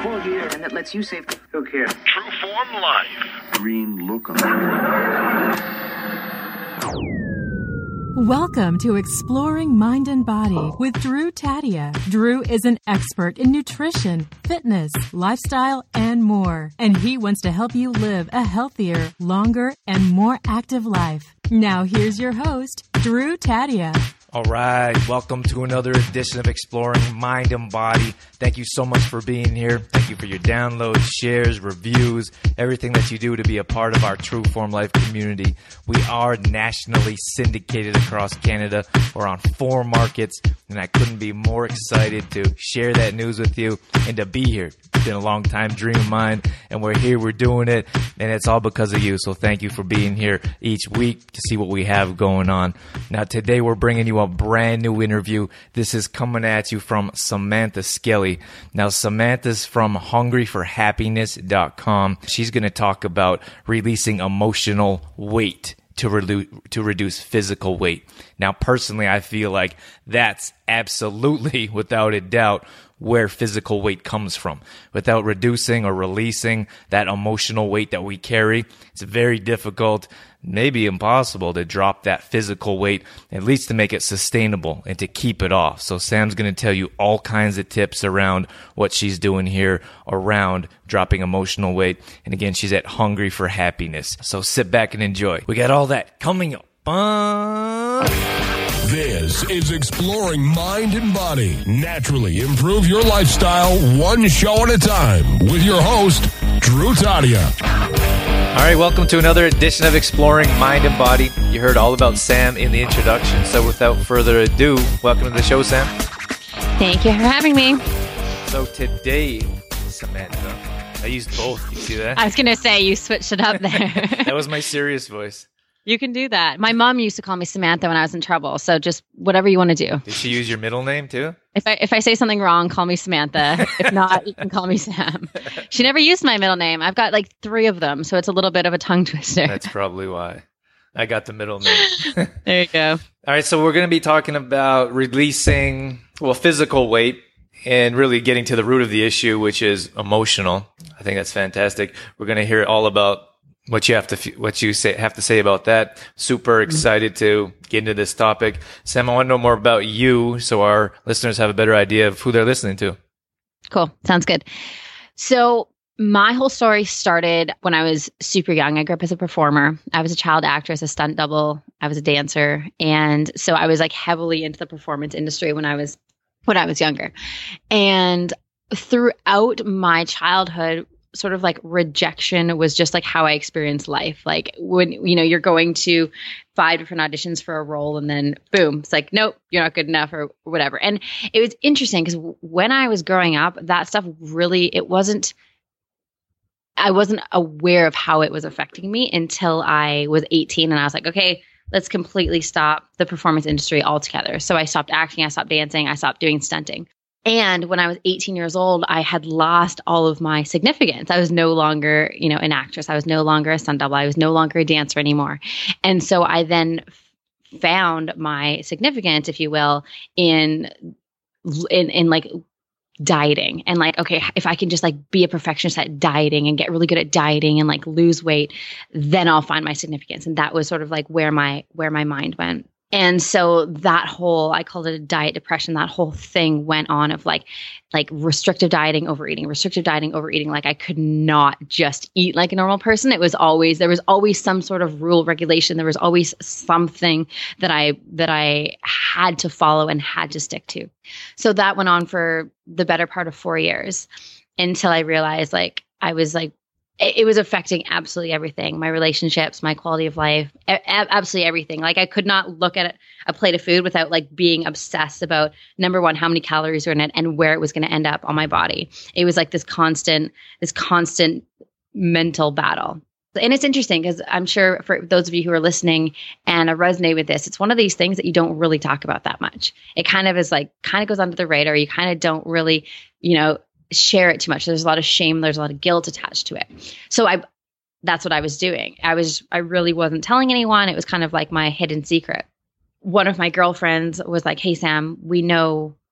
Plug here. And that lets you save. Look here. True Form Life. Green look on it. Welcome to Exploring Mind and Body with Drew Tadia. Drew is an expert in nutrition, fitness, lifestyle, and more. And he wants to help you live a healthier, longer, and more active life. Now here's your host, Drew Tadia. All right, welcome to another edition of Exploring Mind and Body. Thank you so much for being here. Thank you for your downloads, shares, reviews, everything that you do to be a part of our True Form Life community. We are nationally syndicated across Canada. We're on 4 markets, and I couldn't be more excited to share that news with you and to be here. It's been a long time dream of mine, and we're here, we're doing it, and it's all because of you. So thank you for being here each week to see what we have going on. Now, today we're bringing you a brand new interview. This is coming at you from Samantha Skelly. Now, Samantha's from hungryforhappiness.com. She's going to talk about releasing emotional weight to reduce physical weight. Now, personally, I feel like that's absolutely, without a doubt, where physical weight comes from. Without reducing or releasing that emotional weight that we carry, it's very difficult, maybe impossible, to drop that physical weight, at least to make it sustainable and to keep it off. So Sam's going to tell you all kinds of tips around what she's doing here around dropping emotional weight. And again, she's at Hungry for Happiness. So sit back and enjoy. We got all that coming up. This is Exploring Mind and Body. Naturally improve your lifestyle one show at a time with your host, Drew Tadia. All right, welcome to another edition of Exploring Mind and Body. You heard all about Sam in the introduction, so without further ado, welcome to the show, Sam. Thank you for having me. So today, Samantha, I used both. You see that? I was going to say, you switched it up there. That was my serious voice. You can do that. My mom used to call me Samantha when I was in trouble, so just whatever you want to do. Did she use your middle name too? If I say something wrong, call me Samantha. If not, you can call me Sam. She never used my middle name. I've got like 3 of them, so it's a little bit of a tongue twister. That's probably why. I got the middle name. There you go. All right, so we're going to be talking about releasing, physical weight and really getting to the root of the issue, which is emotional. I think that's fantastic. We're going to hear all about what you have to say about that. Super excited to get into this topic. Sam, I want to know more about you so our listeners have a better idea of who they're listening to. Cool. Sounds good. So my whole story started when I was super young. I grew up as a performer. I was a child actress, a stunt double. I was a dancer. And so I was like heavily into the performance industry when I was younger. And throughout my childhood, sort of like rejection was just like how I experienced life. Like when, you're going to 5 different auditions for a role and then boom, it's like, nope, you're not good enough or whatever. And it was interesting because when I was growing up, that stuff really, I wasn't aware of how it was affecting me until I was 18 and I was like, okay, let's completely stop the performance industry altogether. So I stopped acting, I stopped dancing, I stopped doing stunting. And when I was 18 years old, I had lost all of my significance. I was no longer, an actress. I was no longer a stunt double. I was no longer a dancer anymore. And so I then found my significance, if you will, in like dieting and like, okay, if I can just like be a perfectionist at dieting and get really good at dieting and like lose weight, then I'll find my significance. And that was sort of like where my mind went. And so that whole, I called it a diet depression. That whole thing went on of like restrictive dieting, overeating. Like I could not just eat like a normal person. There was always some sort of rule, regulation. There was always something that I had to follow and had to stick to. So that went on for the better part of 4 years until I realized like I was like, it was affecting absolutely everything, my relationships, my quality of life, absolutely everything. Like I could not look at a plate of food without like being obsessed about, number one, how many calories were in it and where it was going to end up on my body. It was like this constant mental battle. And it's interesting because I'm sure for those of you who are listening and resonate with this, it's one of these things that you don't really talk about that much. It kind of goes under the radar. You kind of don't really, share it too much. There's a lot of shame. There's a lot of guilt attached to it. So that's what I was doing. I really wasn't telling anyone. It was kind of like my hidden secret. One of my girlfriends was like, hey, Sam, we know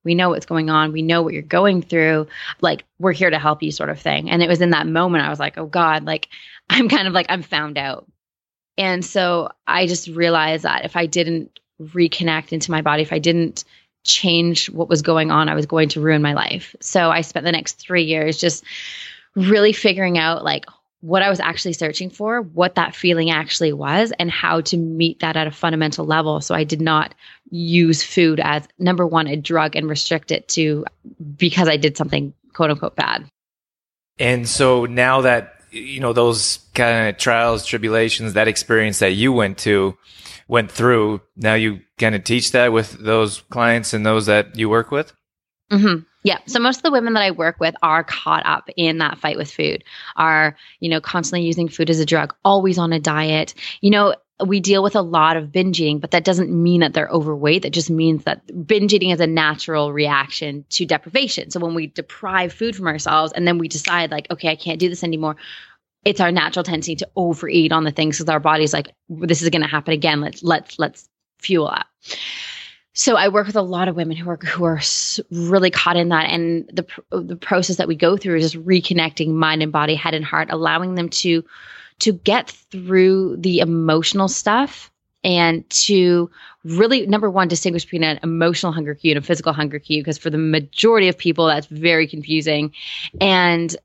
We know what's going on. We know what you're going through. Like, we're here to help you, sort of thing. And it was in that moment I was like, oh God, like I'm kind of like, I'm found out. And so I just realized that if I didn't reconnect into my body, if I didn't change what was going on, I was going to ruin my life. So I spent the next 3 years just really figuring out like what I was actually searching for, what that feeling actually was, and how to meet that at a fundamental level. So I did not use food as, number one, a drug and restrict it to because I did something quote unquote bad. And so now that, you know, those kind of trials, tribulations, that experience that you went through, now you kind of teach that with those clients and those that you work with? Mm-hmm. Yeah. So most of the women that I work with are caught up in that fight with food, are, you know, constantly using food as a drug, always on a diet. You know, we deal with a lot of binge eating, but that doesn't mean that they're overweight. That just means that binge eating is a natural reaction to deprivation. So when we deprive food from ourselves and then we decide like, okay, I can't do this anymore, it's our natural tendency to overeat on the things because our body's like, this is going to happen again. Let's fuel up. So I work with a lot of women who are really caught in that, and the process that we go through is just reconnecting mind and body, head and heart, allowing them to get through the emotional stuff and to really, number one, distinguish between an emotional hunger cue and a physical hunger cue, because for the majority of people that's very confusing, and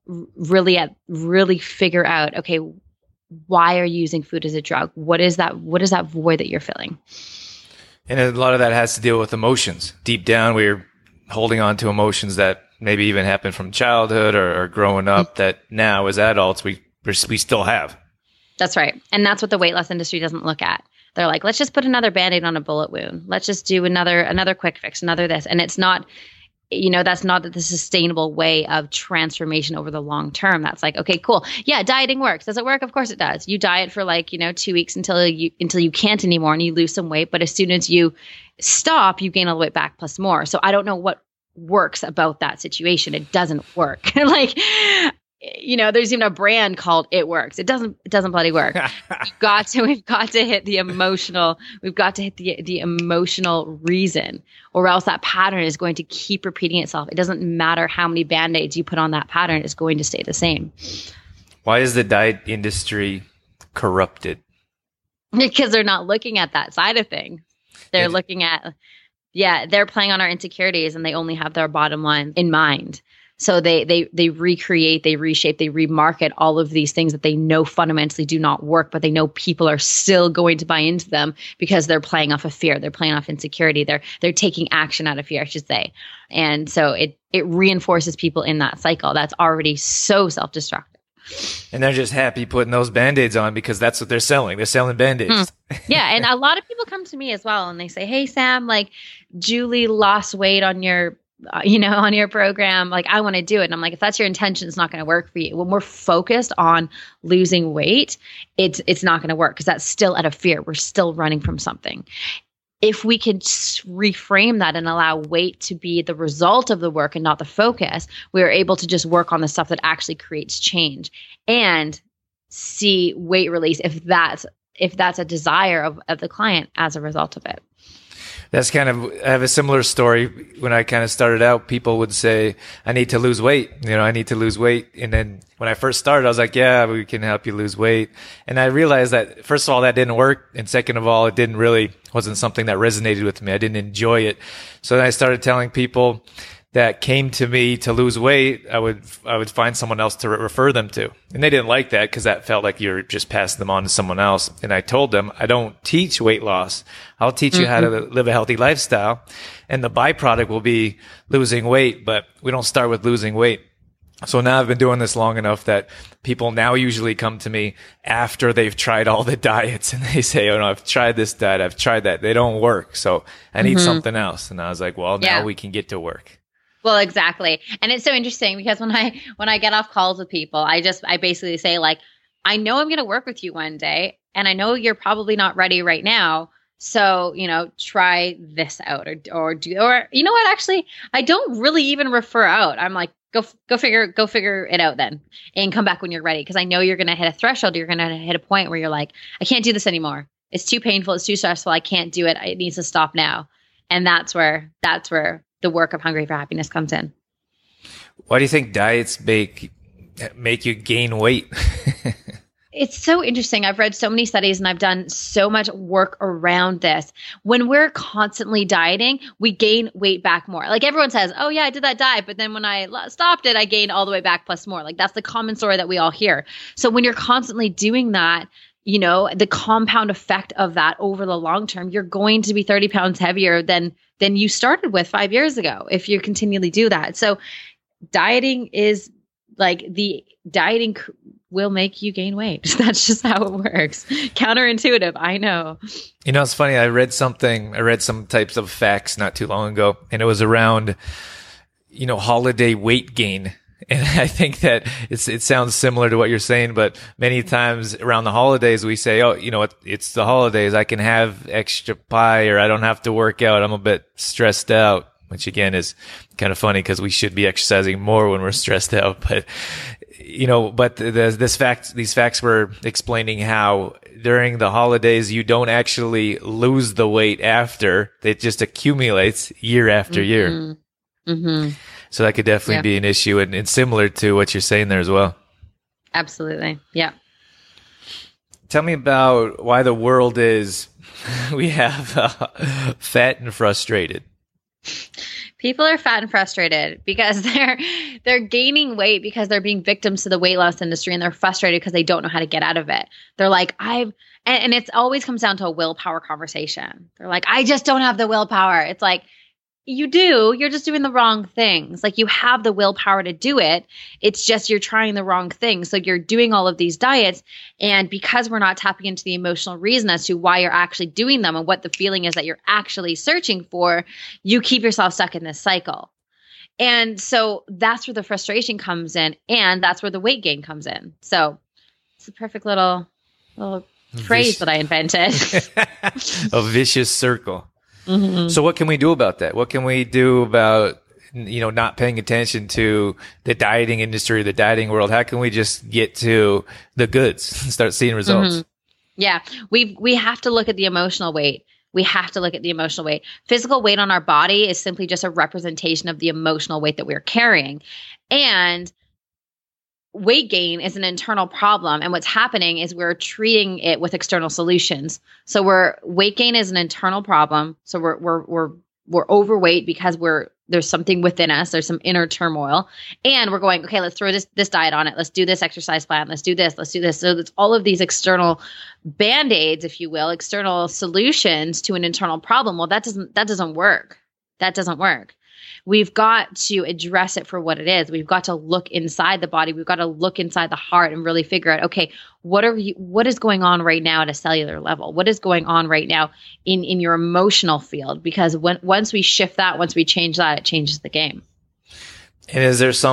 really figure out, okay, why are you using food as a drug? What is that void that you're filling? And a lot of that has to deal with emotions. Deep down, we're holding on to emotions that maybe even happened from childhood or growing up that now as adults, we still have. That's right. And that's what the weight loss industry doesn't look at. They're like, let's just put another Band-Aid on a bullet wound. Let's just do another quick fix, another this. And it's not, you know, that's not the sustainable way of transformation over the long term. That's like, okay, cool. Yeah, dieting works. Does it work? Of course it does. You diet for like, 2 weeks until you can't anymore and you lose some weight. But as soon as you stop, you gain all the weight back plus more. So I don't know what works about that situation. It doesn't work. Like, there's even a brand called It Works. It doesn't bloody work. We've got to hit the emotional, the emotional reason, or else that pattern is going to keep repeating itself. It doesn't matter how many Band-Aids you put on that pattern, it's going to stay the same. Why is the diet industry corrupted? Because they're not looking at that side of things. They're looking at, they're playing on our insecurities, and they only have their bottom line in mind. So they recreate, they reshape, they remarket all of these things that they know fundamentally do not work, but they know people are still going to buy into them because they're playing off of fear. They're playing off insecurity. They're taking action out of fear, I should say. And so it reinforces people in that cycle that's already so self-destructive. And they're just happy putting those Band-Aids on because that's what they're selling. They're selling Band-Aids. Yeah. And a lot of people come to me as well and they say, hey, Sam, like Julie lost weight on your program, like I want to do it. And I'm like, if that's your intention, it's not going to work for you. When we're focused on losing weight, it's not going to work because that's still out of fear. We're still running from something. If we can reframe that and allow weight to be the result of the work and not the focus, we are able to just work on the stuff that actually creates change and see weight release if that's a desire of the client as a result of it. That's I have a similar story. When I kind of started out, people would say, I need to lose weight. I need to lose weight. And then when I first started, I was like, yeah, we can help you lose weight. And I realized that, first of all, that didn't work. And second of all, wasn't something that resonated with me. I didn't enjoy it. So then I started telling people that came to me to lose weight, I would find someone else to refer them to. And they didn't like that because that felt like you're just passing them on to someone else. And I told them, I don't teach weight loss. I'll teach you how to live a healthy lifestyle. And the byproduct will be losing weight, but we don't start with losing weight. So now I've been doing this long enough that people now usually come to me after they've tried all the diets and they say, oh no, I've tried this diet, I've tried that. They don't work. So I need something else. And I was like, well, now we can get to work. Well, exactly. And it's so interesting because when I get off calls with people, I basically say like, I know I'm going to work with you one day and I know you're probably not ready right now. So, try this out or you know what, actually, I don't really even refer out. I'm like, go figure it out then and come back when you're ready. Cause I know you're going to hit a threshold. You're going to hit a point where you're like, I can't do this anymore. It's too painful. It's too stressful. I can't do it. It needs to stop now. And that's where the work of Hungry for Happiness comes in. Why do you think diets make you gain weight? It's so interesting. I've read so many studies and I've done so much work around this. When we're constantly dieting, we gain weight back more. Like everyone says, oh yeah, I did that diet, but then when I stopped it, I gained all the way back plus more. Like that's the common story that we all hear. So when you're constantly doing that, you know, the compound effect of that over the long term, you're going to be 30 pounds heavier than you started with 5 years ago if you continually do that. So dieting is like dieting will make you gain weight. That's just how it works. Counterintuitive, I know. You know, it's funny. I read some types of facts not too long ago, and it was around, you know, holiday weight gain. And I think that it sounds similar to what you're saying, but many times around the holidays, we say, oh, you know what, it's the holidays. I can have extra pie, or I don't have to work out. I'm a bit stressed out, which again is kind of funny because we should be exercising more when we're stressed out. But, you know, these facts were explaining how during the holidays, you don't actually lose the weight after. It just accumulates year after year. Mm-hmm. So that could definitely be an issue, and similar to what you're saying there as well. Absolutely. Yeah. Tell me about why the world is, we have fat and frustrated. People are fat and frustrated because they're gaining weight because they're being victims to the weight loss industry, and they're frustrated because they don't know how to get out of it. They're like, and it always comes down to a willpower conversation. They're like, I just don't have the willpower. It's like, you do. You're just doing the wrong things. Like you have the willpower to do it. It's just you're trying the wrong things. So you're doing all of these diets. And because we're not tapping into the emotional reason as to why you're actually doing them and what the feeling is that you're actually searching for, you keep yourself stuck in this cycle. And so that's where the frustration comes in. And that's where the weight gain comes in. So it's a perfect little phrase that I invented. A vicious circle. Mm-hmm. So what can we do about that? What can we do about, you know, not paying attention to the dieting industry, the dieting world? How can we just get to the goods and start seeing results? Mm-hmm. Yeah, we have to look at the emotional weight. We have to look at the emotional weight. Physical weight on our body is simply just a representation of the emotional weight that we're carrying. And weight gain is an internal problem, and what's happening is we're treating it with external solutions. So weight gain is an internal problem. So we're overweight because there's something within us. There's some inner turmoil, and we're going, okay, let's throw this diet on it. Let's do this exercise plan. Let's do this. Let's do this. So it's all of these external band-aids, if you will, external solutions to an internal problem. Well, that doesn't work. That doesn't work. We've got to address it for what it is. We've got to look inside the body. We've got to look inside the heart and really figure out, okay, what is going on right now at a cellular level? What is going on right now in your emotional field? Because once we shift that, once we change that, it changes the game. And is there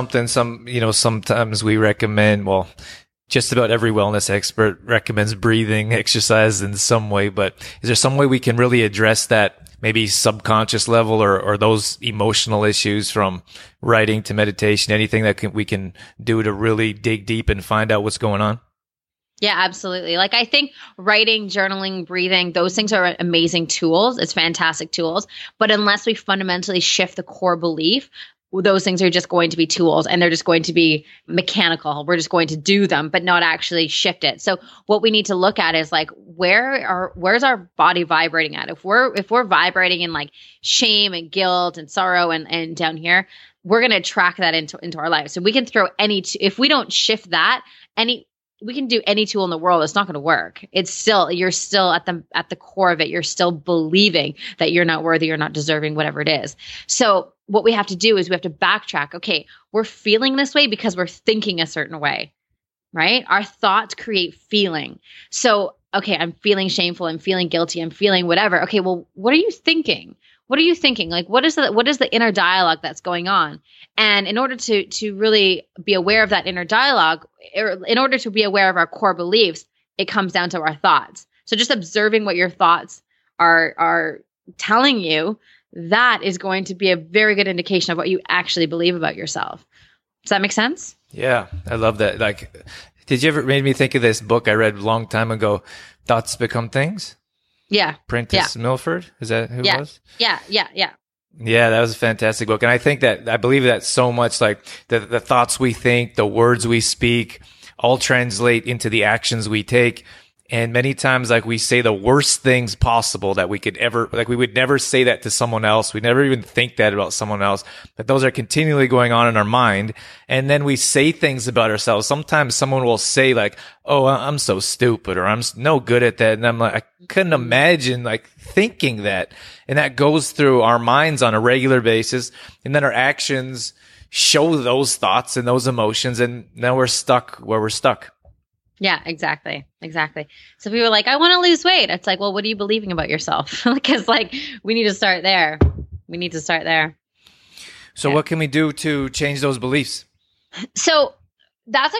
sometimes we recommend, well, just about every wellness expert recommends breathing exercise in some way, but is there some way we can really address that maybe subconscious level or those emotional issues, from writing to meditation, anything that we can do to really dig deep and find out what's going on? Yeah, absolutely. Like I think writing, journaling, breathing, those things are amazing tools. It's fantastic tools. But unless we fundamentally shift the core belief, those things are just going to be tools, and they're just going to be mechanical. We're just going to do them, but not actually shift it. So what we need to look at is like, where's our body vibrating at? If we're vibrating in like shame and guilt and sorrow and down here, we're going to track that into our life. So we can throw if we don't shift that, we can do any tool in the world. It's not going to work. You're still at the core of it. You're still believing that you're not worthy, you're not deserving, whatever it is. So what we have to do is we have to backtrack. Okay, we're feeling this way because we're thinking a certain way, right? Our thoughts create feeling. So, okay, I'm feeling shameful. I'm feeling guilty. I'm feeling whatever. Okay, well, what are you thinking? What are you thinking? Like, what is the inner dialogue that's going on? And in order to really be aware of that inner dialogue, or in order to be aware of our core beliefs, it comes down to our thoughts. So just observing what your thoughts are telling you, that is going to be a very good indication of what you actually believe about yourself. Does that make sense? Yeah, I love that. Like, did you ever made me think of this book I read a long time ago, Thoughts Become Things? Yeah. Prentice Milford? Is that who it was? Yeah. Yeah, that was a fantastic book. And I believe that so much, like the thoughts we think, the words we speak all translate into the actions we take. And many times, like, we say the worst things possible that we could ever, like, we would never say that to someone else. We never even think that about someone else, but those are continually going on in our mind. And then we say things about ourselves. Sometimes someone will say like, "Oh, I'm so stupid," or "I'm no good at that." And I'm like, I couldn't imagine like thinking that. And that goes through our minds on a regular basis. And then our actions show those thoughts and those emotions. And now we're stuck where we're stuck. Yeah, exactly. So people are like, I want to lose weight. It's like, well, what are you believing about yourself? Because like, we need to start there. So what can we do to change those beliefs? So that's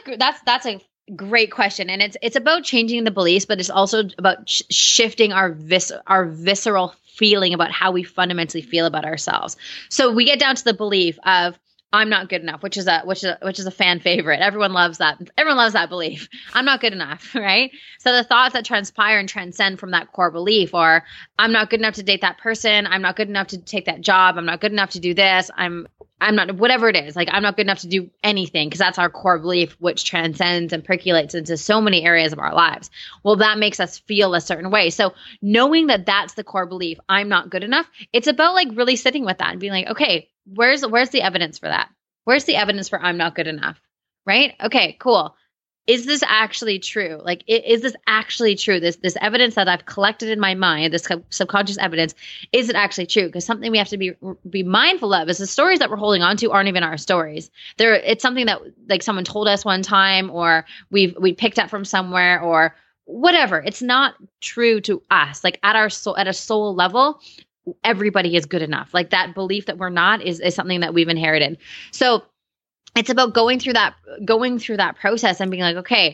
a great question. And it's about changing the beliefs, but it's also about shifting our visceral feeling about how we fundamentally feel about ourselves. So we get down to the belief of, I'm not good enough, which is a fan favorite. Everyone loves that. Everyone loves that belief. I'm not good enough, right? So the thoughts that transpire and transcend from that core belief are, I'm not good enough to date that person. I'm not good enough to take that job. I'm not good enough to do this. I'm not, whatever it is, like, I'm not good enough to do anything, because that's our core belief, which transcends and percolates into so many areas of our lives. Well, that makes us feel a certain way. So knowing that that's the core belief, I'm not good enough, it's about like really sitting with that and being like, okay, where's the evidence for that? Where's the evidence for I'm not good enough? Right? Okay, cool. Is this actually true? Like, is this actually true? This evidence that I've collected in my mind, this subconscious evidence, is it actually true? Because something we have to be mindful of is the stories that we're holding on to aren't even our stories. It's something that like someone told us one time, or we picked up from somewhere, or whatever. It's not true to us. Like at a soul level, everybody is good enough. Like that belief that we're not is something that we've inherited. So it's about going through that process and being like, okay,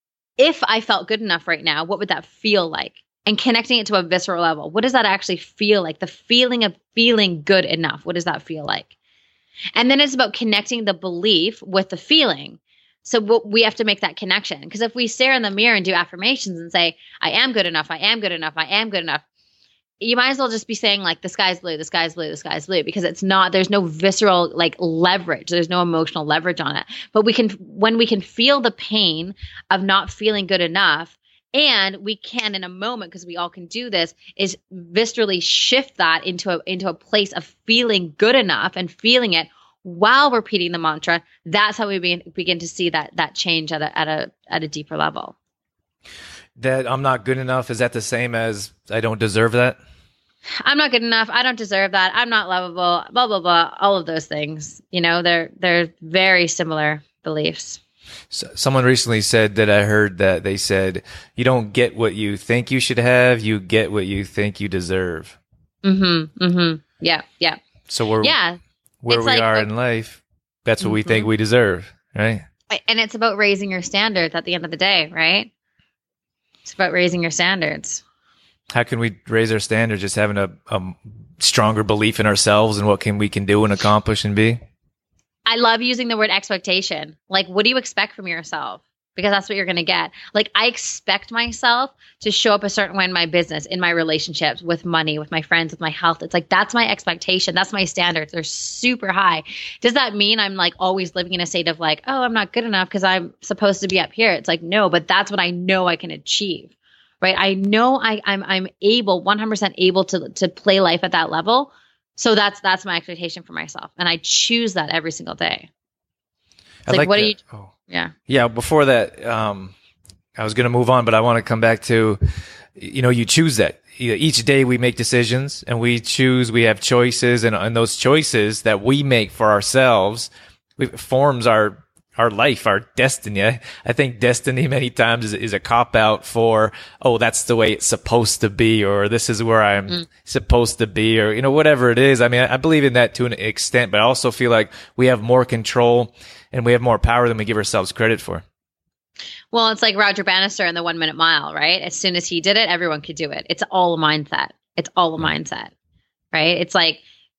if I felt good enough right now, what would that feel like? And connecting it to a visceral level. What does that actually feel like? The feeling of feeling good enough. What does that feel like? And then it's about connecting the belief with the feeling. So we have to make that connection. Because if we stare in the mirror and do affirmations and say, I am good enough, I am good enough, I am good enough, you might as well just be saying like, the sky's blue, the sky's blue, the sky's blue, because there's no visceral like leverage. There's no emotional leverage on it. But when we can feel the pain of not feeling good enough, and we can in a moment, because we all can do this, is viscerally shift that into a place of feeling good enough and feeling it while repeating the mantra. That's how we begin to see that change at a deeper level. That I'm not good enough, is that the same as I don't deserve that? I'm not good enough. I don't deserve that. I'm not lovable, blah, blah, blah. All of those things, they're very similar beliefs. So someone recently said that I heard that they said, you don't get what you think you should have. You get what you think you deserve. Mm-hmm. Mm-hmm. Yeah. Yeah. So where we are in life, that's what we think we deserve. Right. And it's about raising your standards at the end of the day, right? It's about raising your standards. How can we raise our standards? Just having a stronger belief in ourselves and what we can do and accomplish and be? I love using the word expectation. Like, what do you expect from yourself? Because that's what you're going to get. Like, I expect myself to show up a certain way in my business, in my relationships, with money, with my friends, with my health. It's like, that's my expectation. That's my standards. They're super high. Does that mean I'm like always living in a state of like, oh, I'm not good enough because I'm supposed to be up here? It's like, no, but that's what I know I can achieve, right? I know I'm able, 100% able to play life at that level. So that's my expectation for myself. And I choose that every single day. It's like, what do you... Oh. Yeah. Before that, I was going to move on, but I want to come back to, you choose that. Each day we make decisions and we have choices, and those choices that we make for ourselves forms our life, our destiny. I think destiny many times is a cop out for, oh, that's the way it's supposed to be, or this is where I'm supposed to be, or, whatever it is. I mean, I believe in that to an extent, but I also feel like we have more control and we have more power than we give ourselves credit for. Well, it's like Roger Bannister in the 1 Minute Mile, right? As soon as he did it, everyone could do it. It's all a mindset. It's all a mindset, right? It's like,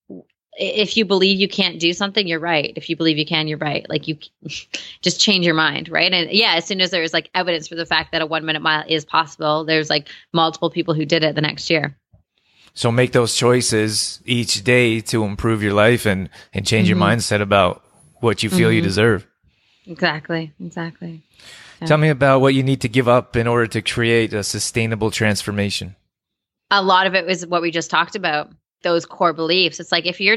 if you believe you can't do something, you're right. If you believe you can, you're right. Like, you just change your mind, right? And yeah, as soon as there's like evidence for the fact that a 1 minute mile is possible, there's like multiple people who did it the next year. So make those choices each day to improve your life and change your mindset about what you feel you deserve. Exactly. Yeah. Tell me about what you need to give up in order to create a sustainable transformation. A lot of it was what we just talked about, those core beliefs. It's like if you're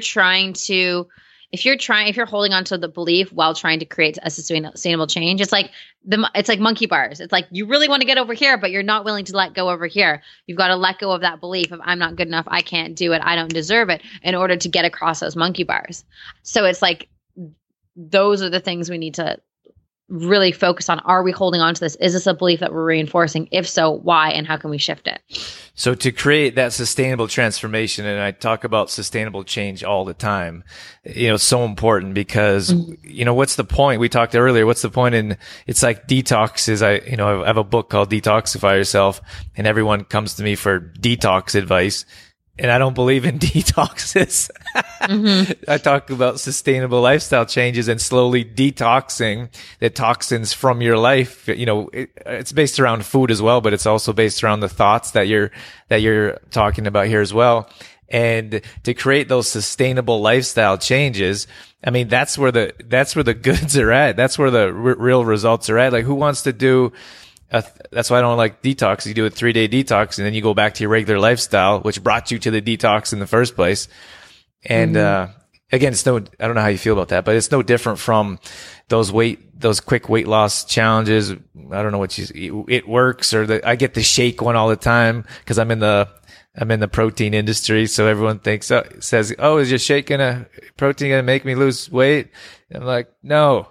holding on to the belief while trying to create a sustainable change, it's like monkey bars. It's like you really want to get over here, but you're not willing to let go over here. You've got to let go of that belief of I'm not good enough, I can't do it, I don't deserve it, in order to get across those monkey bars. So it's like those are the things we need to really focus on. Are we holding on to this? Is this a belief that we're reinforcing? If so, why, and how can we shift it? So to create that sustainable transformation, and I talk about sustainable change all the time, it's so important because, what's the point? We talked earlier, what's the point in, it's like detoxes. I have a book called Detoxify Yourself, and everyone comes to me for detox advice. And I don't believe in detoxes. I talk about sustainable lifestyle changes and slowly detoxing the toxins from your life. It's based around food as well, but it's also based around the thoughts that you're talking about here as well. And to create those sustainable lifestyle changes, I mean, that's where the goods are at. That's where the real results are at. Like, who wants to do that's why I don't like detox. You do a 3-day detox and then you go back to your regular lifestyle, which brought you to the detox in the first place. And, again, I don't know how you feel about that, but it's no different from those quick weight loss challenges. I don't know it works, or I get the shake one all the time because I'm in the protein industry. So everyone says, oh, is your shake protein going to make me lose weight? And I'm like, no.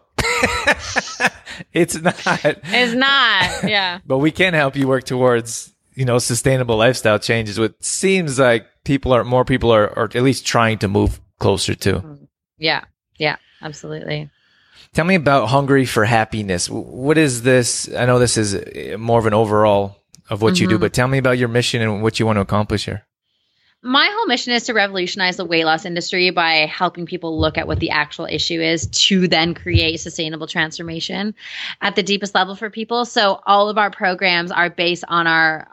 It's not. It's not. Yeah. But we can help you work towards, sustainable lifestyle changes, which seems like more people are at least trying to move closer to. Yeah. Yeah, absolutely. Tell me about Hungry for Happiness. What is this? I know this is more of an overall of what you do, but tell me about your mission and what you want to accomplish here. My whole mission is to revolutionize the weight loss industry by helping people look at what the actual issue is to then create sustainable transformation at the deepest level for people. So all of our programs are based on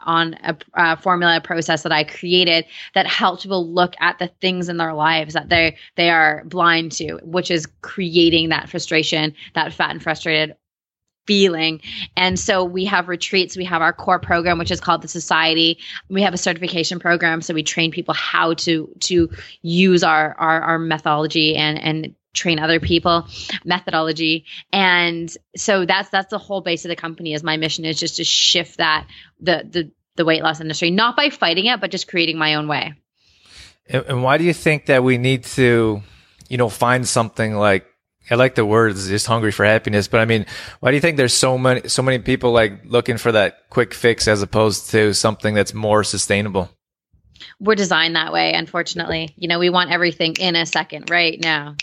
a formula process that I created that helps people look at the things in their lives that they are blind to, which is creating that frustration, that fat and frustrated feeling. And so we have retreats. We have our core program, which is called the Society. We have a certification program. So we train people how to use our methodology and train other people methodology. And so that's the whole base of the company. Is my mission is just to shift that, the weight loss industry, not by fighting it, but just creating my own way. And why do you think that we need to, find something like, I like the words, just hungry for happiness, but I mean, why do you think there's so many people like looking for that quick fix as opposed to something that's more sustainable? We're designed that way, unfortunately. We want everything in a second, right now.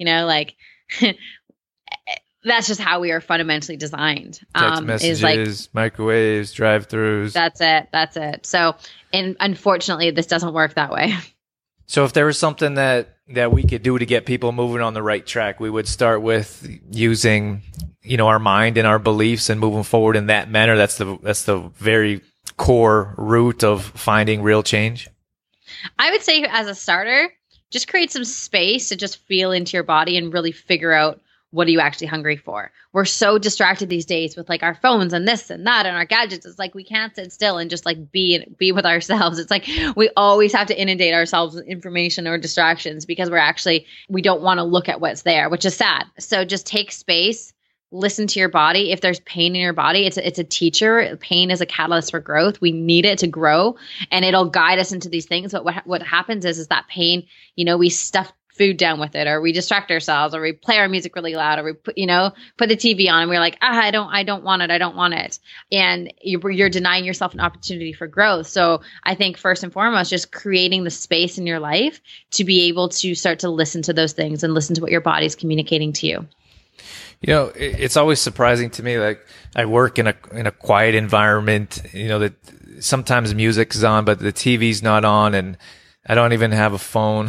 That's just how we are fundamentally designed. Text messages, microwaves, drive-thrus. That's it. So, and unfortunately, this doesn't work that way. So if there was something that we could do to get people moving on the right track, we would start with using, our mind and our beliefs and moving forward in that manner. That's the very core root of finding real change. I would say as a starter, just create some space to just feel into your body and really figure out what are you actually hungry for. We're so distracted these days with like our phones and this and that and our gadgets. It's like we can't sit still and just like be with ourselves. It's like we always have to inundate ourselves with information or distractions because we don't want to look at what's there, which is sad. So just take space, listen to your body. If there's pain in your body, it's a teacher. Pain is a catalyst for growth. We need it to grow and it'll guide us into these things. But what happens is that pain, we stuff food down with it, or we distract ourselves, or we play our music really loud, or we put the TV on and we're like, I don't want it. And you're denying yourself an opportunity for growth. So I think first and foremost, just creating the space in your life to be able to start to listen to those things and listen to what your body's communicating to you. It's always surprising to me. Like I work in a quiet environment, that sometimes music's on, but the TV's not on. And I don't even have a phone.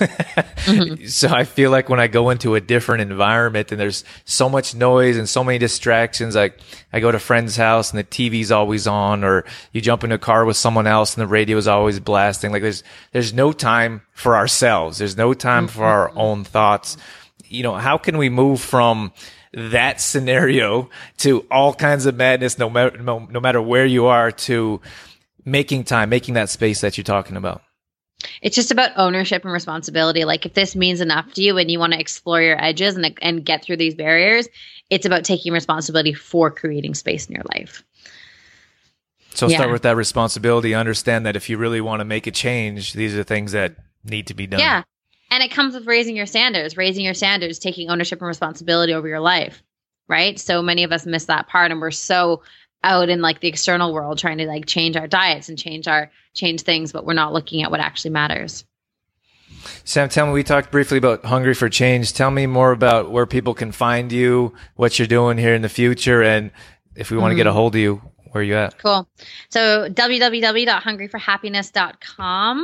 So I feel like when I go into a different environment and there's so much noise and so many distractions, like I go to a friend's house and the TV's always on, or you jump in a car with someone else and the radio is always blasting. Like there's no time for ourselves. There's no time for our own thoughts. You know, how can we move from that scenario to all kinds of madness, no matter where you are, to making time, making that space that you're talking about? It's just about ownership and responsibility. Like if this means enough to you and you want to explore your edges and get through these barriers, it's about taking responsibility for creating space in your life. So start with that responsibility. Understand that if you really want to make a change, these are things that need to be done. Yeah. And it comes with raising your standards, taking ownership and responsibility over your life, right? So many of us miss that part, and we're so out in like the external world trying to like change our diets and change things, but we're not looking at what actually matters. Sam, tell me, we talked briefly about Hungry for Change. Tell me more about where people can find you, what you're doing here in the future, and if we want to get a hold of you, where are you at? Cool. So www.hungryforhappiness.com.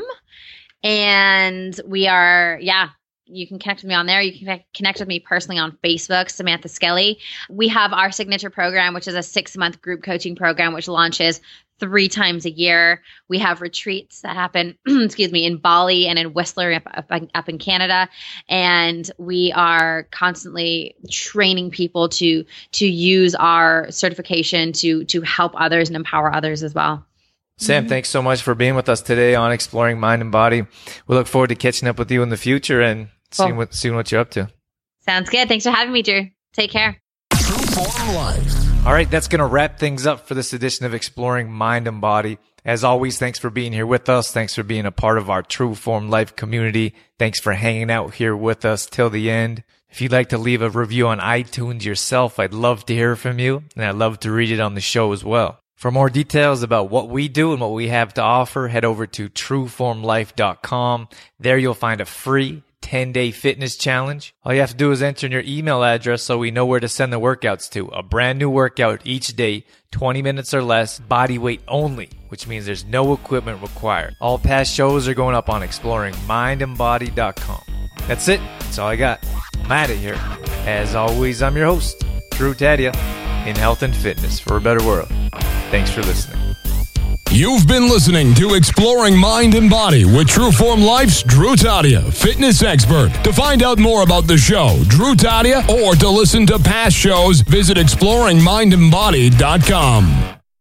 And we are, you can connect with me on there. You can connect with me personally on Facebook, Samantha Skelly. We have our signature program, which is a 6-month group coaching program, which launches 3 times a year. We have retreats that happen, in Bali and in Whistler up in Canada. And we are constantly training people to use our certification to help others and empower others as well. Sam, thanks so much for being with us today on Exploring Mind and Body. We look forward to catching up with you in the future and seeing what you're up to. Sounds good. Thanks for having me, Drew. Take care. True Form Life. All right, that's going to wrap things up for this edition of Exploring Mind and Body. As always, thanks for being here with us. Thanks for being a part of our True Form Life community. Thanks for hanging out here with us till the end. If you'd like to leave a review on iTunes yourself, I'd love to hear from you, and I'd love to read it on the show as well. For more details about what we do and what we have to offer, head over to trueformlife.com. There you'll find a free 10-day fitness challenge. All you have to do is enter in your email address so we know where to send the workouts to. A brand new workout each day, 20 minutes or less, body weight only, which means there's no equipment required. All past shows are going up on exploringmindandbody.com. That's it. That's all I got. I'm out of here. As always, I'm your host, Drew Tadia, in health and fitness for a better world. Thanks for listening. You've been listening to Exploring Mind and Body with True Form Life's Drew Tadia, fitness expert. To find out more about the show, Drew Tadia, or to listen to past shows, visit exploringmindandbody.com.